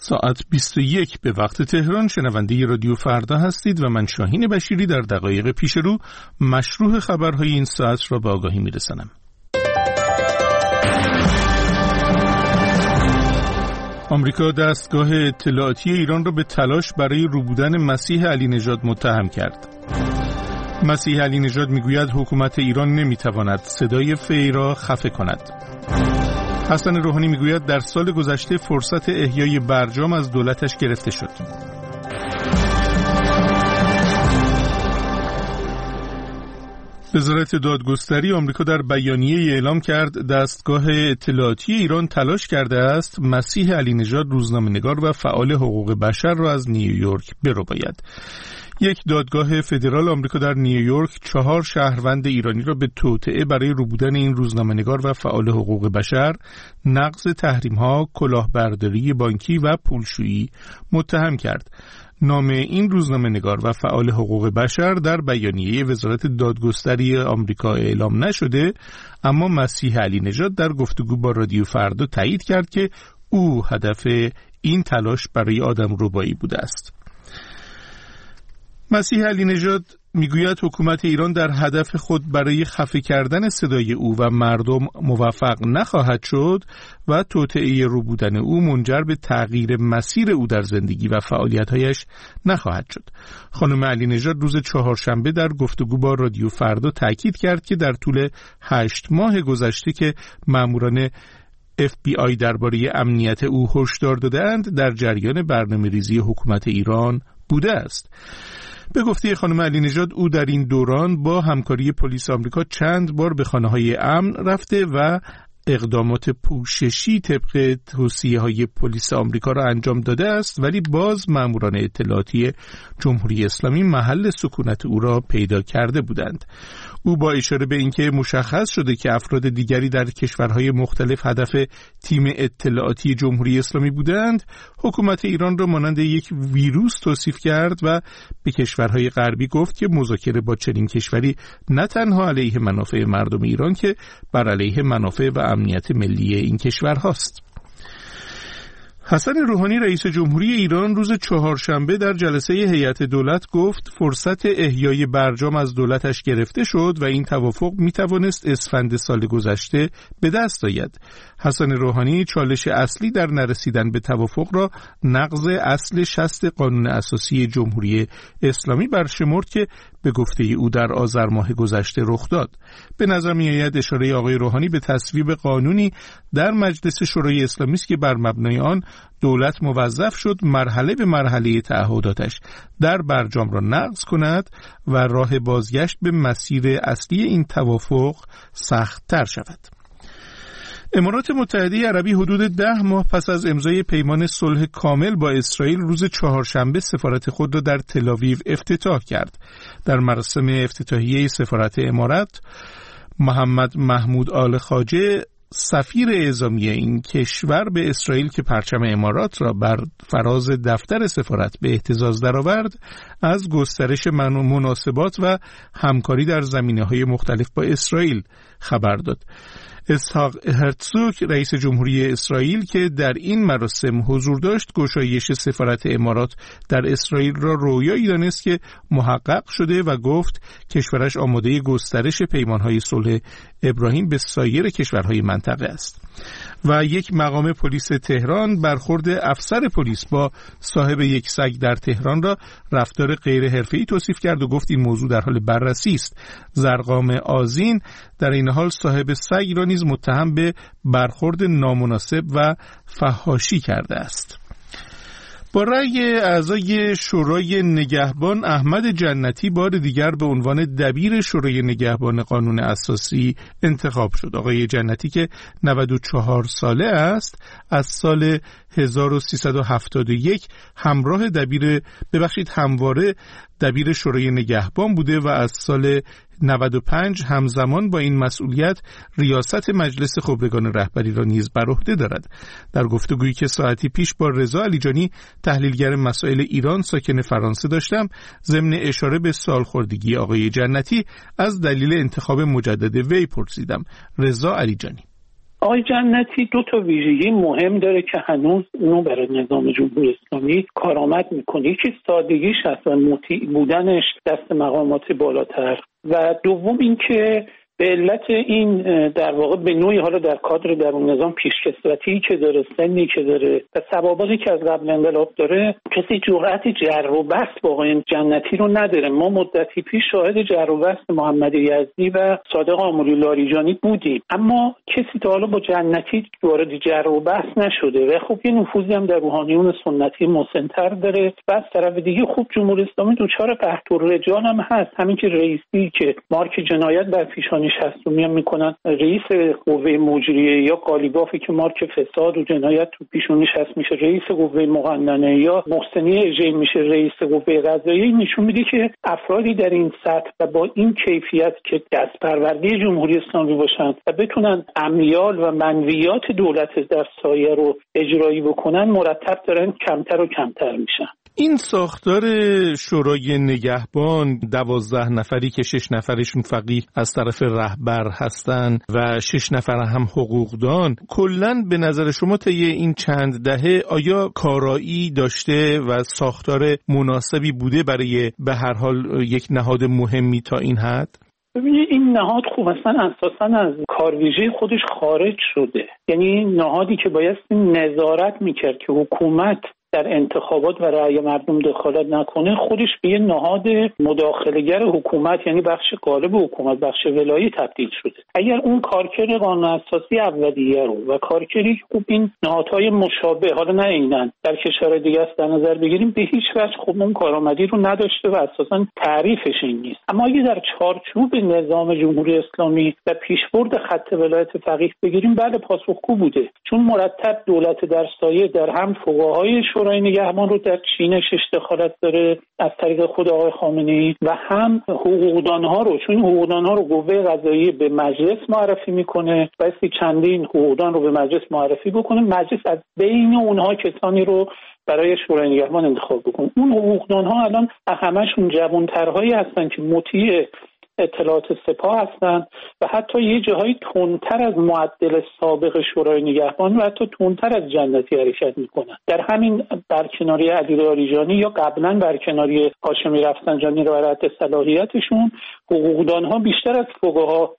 ساعت 21 به وقت تهران. شنونده رادیو فردا هستید و من شاهین بشیری در دقایق پیش رو مشروح خبرهای این ساعت را به آگاهی میرسانم. آمریکا دستگاه اطلاعاتی ایران را به تلاش برای روبودن مسیح علی نژاد متهم کرد. مسیح علی نژاد میگوید حکومت ایران نمیتواند صدای فی را خفه کند. حسن روحانی میگوید در سال گذشته فرصت احیای برجام از دولتش گرفته شد. وزارت دادگستری آمریکا در بیانیه اعلام کرد دستگاه اطلاعاتی ایران تلاش کرده است مسیح علی نژاد روزنامه‌نگار و فعال حقوق بشر را از نیویورک برباید. یک دادگاه فدرال آمریکا در نیویورک 4 شهروند ایرانی را به توطئه برای روبودن این روزنامه‌نگار و فعال حقوق بشر، نقض تحریم‌ها، کلاهبرداری بانکی و پولشویی متهم کرد. نام این روزنامه‌نگار و فعال حقوق بشر در بیانیه وزارت دادگستری آمریکا اعلام نشده، اما مسیح علی نژاد در گفتگو با رادیو فردا تایید کرد که او هدف این تلاش برای آدمربایی بوده است. مسیح علی نژاد میگوید حکومت ایران در هدف خود برای خفه کردن صدای او و مردم موفق نخواهد شد و توطئه روبودن او منجر به تغییر مسیر او در زندگی و فعالیت‌هایش نخواهد شد. خانم علی نژاد روز چهارشنبه در گفتگو با رادیو فردا تاکید کرد که در طول 8 ماه گذشته که ماموران FBI درباره امنیت او هشدار دادند در جریان برنامه‌ریزی حکومت ایران بوده است. به گفته خانم علی نژاد او در این دوران با همکاری پلیس آمریکا چند بار به خانه‌های امن رفته و اقدامات پوششی طبق توصیه‌های پلیس آمریکا را انجام داده است، ولی باز ماموران اطلاعاتی جمهوری اسلامی محل سکونت او را پیدا کرده بودند. او با اشاره به اینکه مشخص شده که افراد دیگری در کشورهای مختلف هدف تیم اطلاعاتی جمهوری اسلامی بودند، حکومت ایران را مانند یک ویروس توصیف کرد و به کشورهای غربی گفت که مذاکره با چنین کشوری نه تنها علیه منافع مردم ایران که بر علیه منافع و امنیت ملی این کشور هاست. حسن روحانی رئیس جمهوری ایران روز چهارشنبه در جلسه هیئت دولت گفت فرصت احیای برجام از دولتش گرفته شد و این توافق میتوانست اسفند سال گذشته به دست آید. حسن روحانی چالش اصلی در نرسیدن به توافق را نقض اصل 60 قانون اساسی جمهوری اسلامی برشمرد که به گفته او در آذر ماه گذشته رخ داد. به نظر می‌آید اشاره آقای روحانی به تصویب قانونی در مجلس شورای اسلامی است که بر مبنای آن دولت موظف شد مرحله به مرحله تعهداتش در برجام را نقض کند و راه بازگشت به مسیر اصلی این توافق سخت‌تر شود. امارات متحده عربی حدود 10 ماه پس از امضای پیمان صلح کامل با اسرائیل روز چهارشنبه سفارت خود را در تل‌آویو افتتاح کرد. در مراسم افتتاحیه سفارت امارات، محمد محمود آل خواجه سفیر اعزامی این کشور به اسرائیل که پرچم امارات را بر فراز دفتر سفارت به اهتزاز درآورد، از گسترش مناسبات و همکاری در زمینه‌های مختلف با اسرائیل خبر داد. اسحاق هرتزوگ رئیس جمهوری اسرائیل که در این مراسم حضور داشت، گشایش سفارت امارات در اسرائیل را رویایی دانست که محقق شده و گفت کشورش آماده گسترش پیمانهای صلح ابراهیم به سایر کشورهای منطقه است. و یک مقام پلیس تهران برخورد افسر پلیس با صاحب یک سگ در تهران را رفتار غیر حرفه‌ای توصیف کرد و گفت این موضوع در حال بررسی است. زرقام آذین در این حال صاحب سگ را نیز متهم به برخورد نامناسب و فحاشی کرده است. با رأی اعضای شورای نگهبان، احمد جنتی بار دیگر به عنوان دبیر شورای نگهبان قانون اساسی انتخاب شد. آقای جنتی که 94 ساله است، از سال 1371 همواره دبیر شورای نگهبان بوده و از سال 95 همزمان با این مسئولیت ریاست مجلس خبرگان رهبری را نیز بر عهده دارد. در گفتگویی که ساعتی پیش با رضا علیجانی تحلیلگر مسائل ایران ساکن فرانسه داشتم، ضمن اشاره به سالخوردگی آقای جنتی از دلیل انتخاب مجدد وی پرسیدم. رضا علیجانی: آقای جنتی 2 ویژگی مهم داره که هنوز اونو برای نظام جمهوری اسلامی کارآمد میکنه. یکی سادگیش هست و مطیع بودنش دست مقامات بالاتر، و دوم این که به علت این در واقع به نوعی حالا در کادر درون نظام پیشکسوتی که داره، سنی که داره و سوابقی که از قبل انقلاب داره، کسی جرأت جر و بحث با آقای جنتی رو نداره. ما مدتی پیش شاهد جر و بحث محمد یزدی و صادق آموری لاریجانی بودیم، اما کسی تا حالا با جنتی وارد جر و بحث نشده و خب یه نفوذی هم در روحانیون سنتی مسن‌تر داره. و از طرف دیگه خوب جمهوری اسلامی دوچار قحط الرجال هم هست، همین که رئیسی که مارک جنایت بر پیشانی 60 میکنن، رئیس قوه مجریه یا قالیبافی که مارک فساد و جنایت تو پیشونیش هست میشه رئیس قوه مقننه، یا محسنی اژه‌ای میشه رئیس قوه قضاییه. نشون میده که افرادی در این سطح و با این کیفیت که دست پرورده جمهوری اسلامی باشن و بتونن امیال و منویات دولت در سایه رو اجرایی بکنن، مرتب دارن کمتر و کمتر میشن. این ساختار شورای نگهبان 12 نفری که 6 نفرشون فقیه از طرف رهبر هستن و 6 نفر هم حقوقدان، کلاً به نظر شما طی این چند دهه آیا کارایی داشته و ساختار مناسبی بوده برای به هر حال یک نهاد مهمی تا این حد؟ ببینید این نهاد خوب اساساً از کارویژه خودش خارج شده. یعنی نهادی که بایستی نظارت میکرد که حکومت در انتخابات و رأی مردم دخالت نکنه، خودش به یه نهاد مداخله‌گر حکومت، یعنی بخش غالب حکومت، بخش ولایی تبدیل شده. اگر اون کارکرد قانون اساسی اولیه رو و کارکردی خوب این نهادهای مشابه، حالا نه اینن، در کشور دیگه است در نظر بگیریم، به هیچ وجه خوب اون کارآمدی رو نداشته و اساساً تعریفش این نیست. اما اگه در چارچوب نظام جمهوری اسلامی و پیشبرد خط ولایت فقیه بگیریم، بله پاسخگو بوده، چون مرتب دولت در سایه در هم فقهای شورای نگهبان رو در چینشش دخالت داره از طریق خود آقای خامنه‌ای و هم حقوقدان‌ها رو، چون حقوقدان‌ها رو قوه قضاییه به مجلس معرفی میکنه، بایستی چندین حقوقدان رو به مجلس معرفی بکنه، مجلس از بین اونها کسانی رو برای شورای نگهبان انتخاب بکنه. اون حقوقدان‌ها الان همشون جوان‌ترهایی هستن که مطیع اطلاعات سپاه هستند و حتی یه جاهایی تندتر از معدل سابق شورای نگهبان و حتی تندتر از جنتی حرکت میکنن. در همین برکناری علی لاریجانی یا قبلا برکناری هاشمی رفسنجانی رو برای صلاحیتشون، حقوقدانها بیشتر از فقها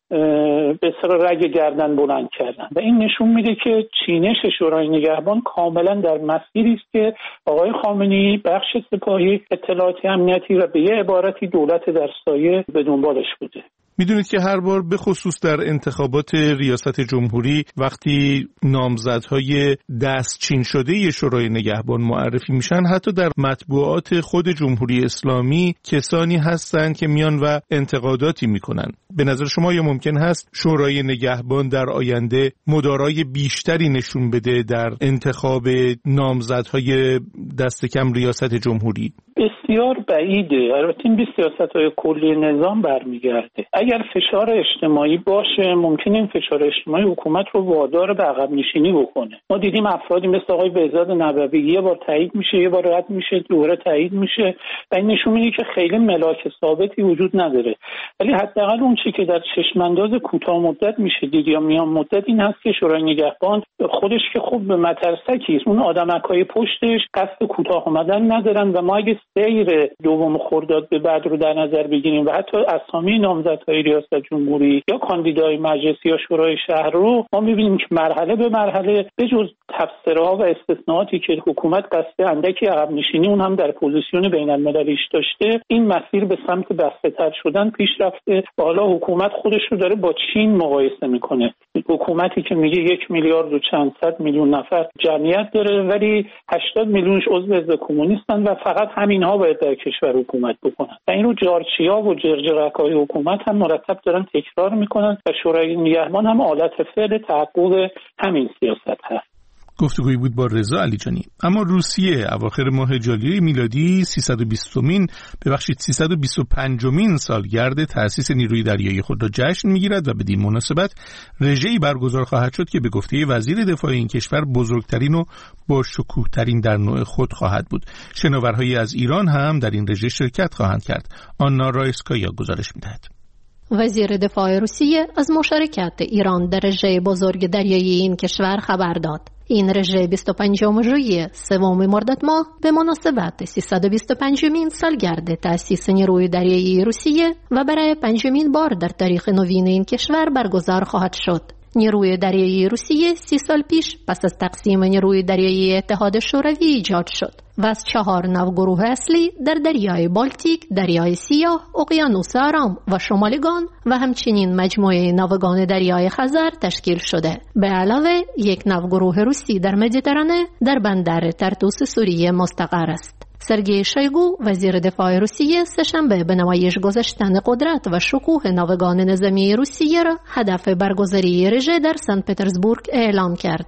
به سر رگ گردن بلند کردن و این نشون میده که چینش شورای نگهبان کاملا در مسیری است که آقای خامنه‌ای، بخش سپاهی، اطلاعاتی، امنیتی و به یه عبارتی دولت در سایه به دنبالش بوده. میدونید که هر بار به خصوص در انتخابات ریاست جمهوری وقتی نامزدهای دستچین شده شورای نگهبان معرفی میشن، حتی در مطبوعات خود جمهوری اسلامی کسانی هستند که میان و انتقاداتی میکنن. به نظر شما یا ممکن هست شورای نگهبان در آینده مدارای بیشتری نشون بده در انتخاب نامزدهای دست کم ریاست جمهوری؟ بسیار بعیده. البته این به سیاست‌های کلی نظام برمیگرده. اگر فشار اجتماعی باشه، ممکنه این فشار اجتماعی حکومت رو وادار به عقب نشینی بکنه. ما دیدیم افرادی مثل آقای بهزاد نبوی یه بار تایید میشه، یه بار رد میشه، دوباره تایید میشه و این نشون میده که خیلی ملاک ثابتی وجود نداره. ولی حداقل اون چیزی که در چشمانداز کوتاه مدت میشه دید یا میان مدت این هست که شورای نگهبان خودش که خوب به مترسکی است، اون آدمکای پشتش قصد کوتاه اومدن ندارن و ما اگه سیر دوم خرداد به بعد رو در نظر بگیریم و حتی اسامی نامزدهای ریاست جمهوری یا کاندیدای مجلسی یا شورای شهر رو ما می‌بینیم که مرحله به مرحله به جز تفسیرها و استثناءاتی که حکومت قصد اندکی عقب نشینی اون هم در پوزیشن بین‌المللیش داشته، این مسیر به سمت بسته‌تر شدن پیش رفته و حالا حکومت خودش رو داره با چین مقایسه میکنه. حکومتی که میگه 1 میلیارد و چند صد میلیون نفر جمعیت داره ولی 80 میلیونش عضو حزب کمونیستن و فقط همینها باید در کشور حکومت بکنن و این رو جارچیا و جرجرک‌های حکومت هم مرتب دارن تکرار میکنن و شورای نگهبان هم آلت فعل تحقق همین سیاست هست. گفتگویی بود با رضا علیجانی. اما روسیه اواخر ماه ژوئیه میلادی 325مین سالگرد تأسیس نیروی دریایی خود را جشن میگیرد و بدین مناسبت رژه‌ای برگزار خواهد شد که به گفته وزیر دفاع این کشور بزرگترین و با شکوه‌ترین در نوع خود خواهد بود. شناورهایی از ایران هم در این رژه شرکت خواهند کرد. آنا رایسکایا گزارش می‌دهد. وزیر دفاع روسیه از مشارکت ایران در رژه بزرگ دریایی این کشور خبر داد. این رژه 25 ژوئیه 3 مرداد ماه به مناسبت 325مین سالگرد تأسیس نیروی دریایی روسیه و برای 5مین بار در تاریخ نوین این کشور برگزار خواهد شد. نیروی دریایی روسیه 30 سال پیش پس از تقسیم نیروی دریایی اتحاد شوروی ایجاد شد و از 4 ناوگروه اصلی در دریای بالتیک، دریای سیاه، اقیانوس آرام و شمالگان و همچنین مجموعه ناوگان دریای خزر تشکیل شده. به علاوه یک ناوگروه روسی در مدیترانه در بندر ترتوس سوریه مستقر است. سرگئی شویگو وزیر دفاع روسیه سه‌شنبه به نمایش گذاشتن قدرت و شکوه ناوگان نظامی روسیه را هدف برگزاری رژه در سنت پترزبورگ اعلام کرد.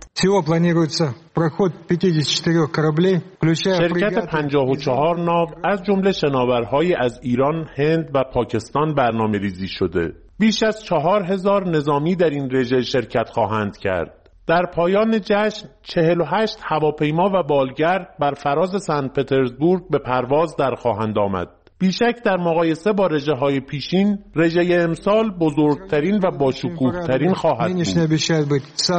شرکت 54 ناو از جمله شناورهای از ایران، هند و پاکستان برنامه‌ریزی شده. بیش از 4000 نظامی در این رژه شرکت خواهند کرد. در پایان جشن 48 هواپیما و بالگرد بر فراز سنت پترزبورگ به پرواز در خواهند آمد. بیشک در مقایسه با رژه‌های پیشین، رژه امسال بزرگترین و باشکوه‌ترین خواهد بود.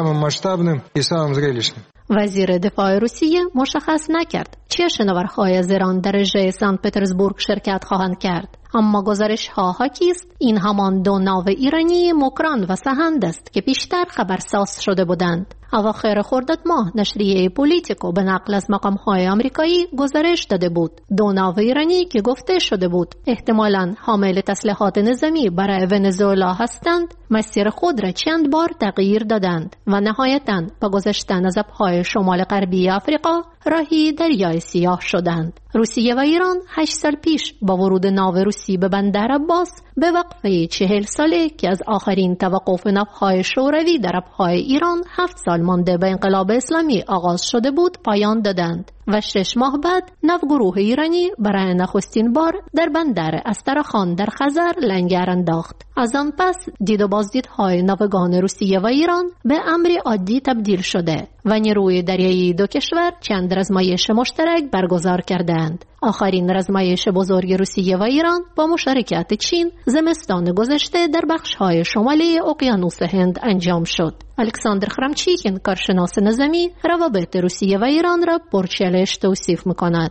وزیر دفاع روسیه مشخص نکرد چه شناورهای از ایران در رژه سنت پترزبورگ شرکت خواهند کرد، اما گزارش‌ها حاکی است این همان 2 ناو ایرانی مکران و سهند است که پیشتر خبرساز شده بودند. اواخر خرداد ماه نشریه پولیتیکو به نقل از مقام‌های آمریکایی گزارش داده بود 2 ناو ایرانی که گفته شده بود احتمالاً حامل تسلیحات نظامی برای ونزوئلا هستند، مسیر خود را چند بار تغییر دادند و نهایتاً با گذشتن از آب‌های شمال غربی آفریقا راهی دریای سیاه شدند. روسیه و ایران 8 سال پیش با ورود ناو روسی به بندر عباس به وقفه 40 ساله که از آخرین توقف ناوهای شوروی در آبهای ایران 7 سال مانده به انقلاب اسلامی آغاز شده بود پایان دادند و 6 ماه بعد ناوگروه ایرانی برای نخستین بار در بندر استرخان در خزر لنگر انداخت. از آن پس دید و بازدیدهای ناوگان روسیه و ایران به امری عادی تبدیل شده و نیروی دریایی 2 کشور چند رزمایش مشترک برگزار کردند. آخرین رزمایش بزرگ روسیه و ایران با مشارکت چین زمستان گذشته در بخش‌های شمالی اقیانوس هند انجام شد. الکساندر خرامچیکین کارشناس نظامی روابط روسیه و ایران را پرچالش توصیف می‌کند.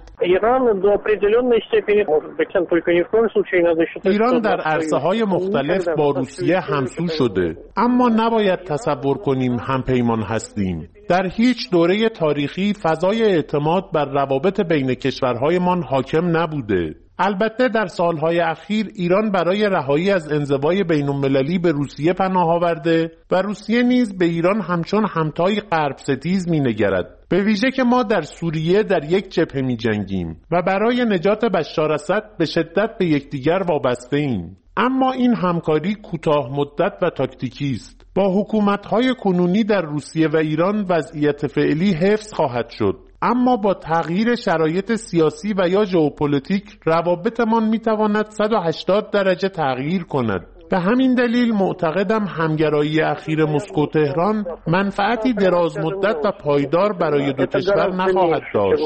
ایران در عرصه‌های مختلف با روسیه همسو شده، اما نباید تصور کنیم همپیمان هستیم. در هیچ دوره تاریخی فضای اعتماد بر روابط بین کشورهایمان حاکم نبوده. البته در سالهای اخیر ایران برای رهایی از انزوای بین‌المللی به روسیه پناه آورده و روسیه نیز به ایران همچون همتای غرب ستیز می‌نگرد. به ویژه که ما در سوریه در یک جبهه می‌جنگیم و برای نجات بشار اسد به شدت به یکدیگر وابسته ایم. اما این همکاری کوتاه مدت و تاکتیکی است. با حکومت‌های کنونی در روسیه و ایران وضعیت فعلی حفظ خواهد شد، اما با تغییر شرایط سیاسی و یا ژئوپلیتیک روابطمان میتواند 180 درجه تغییر کند. به همین دلیل معتقدم همگرایی اخیر مسکو تهران منفعتی دراز مدت و پایدار برای 2 کشور نخواهد داشت.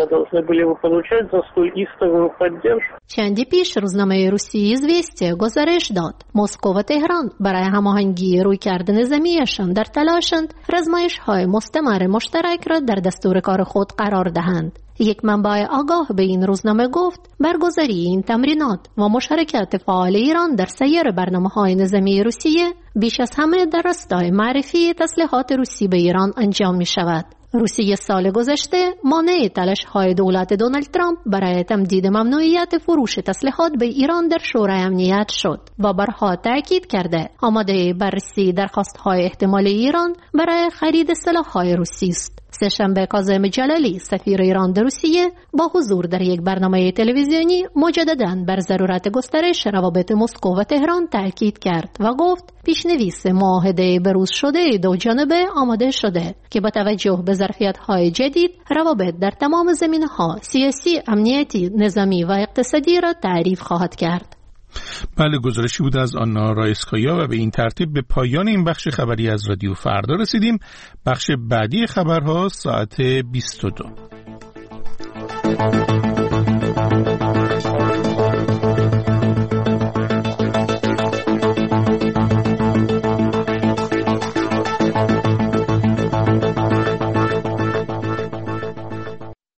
چندی پیش روزنامه روسی izvestia گزارش داد مسکو و تهران برای هماهنگی رویکرد نظامیشان در تلاشند رزمایش‌های مستمر مشترک را در دستور کار خود قرار دهند. یک منبع آگاه به این روزنامه گفت برگزاری این تمرینات و مشارکت فعال ایران در سایر برنامه‌های نظامی روسیه بیش از همه در راستای معرفی تسلیحات روسی به ایران انجام می‌شود. روسیه سال گذشته مانع تلاش‌های دولت دونالد ترامپ برای تمدید ممنوعیت فروش تسلیحات به ایران در شورای امنیت شد و بارها تاکید کرده آماده بررسی درخواست‌های احتمالی ایران برای خرید سلاح‌های روسی است. سه‌شنبه کاظم جلالی سفیر ایران در روسیه با حضور در یک برنامه تلویزیونی مجدداً بر ضرورت گسترش روابط مسکو و تهران تاکید کرد و گفت پیشنویس معاهده بروز شده 2 جانبه آماده شده که با توجه به ظرفیت‌های جدید روابط در تمام زمینه‌ها سیاسی، امنیتی، نظامی و اقتصادی را تعریف خواهد کرد. بله، گزارشی بود از آنا رایسکایا و به این ترتیب به پایان این بخش خبری از رادیو فردا رسیدیم. بخش بعدی خبرها ساعت 22.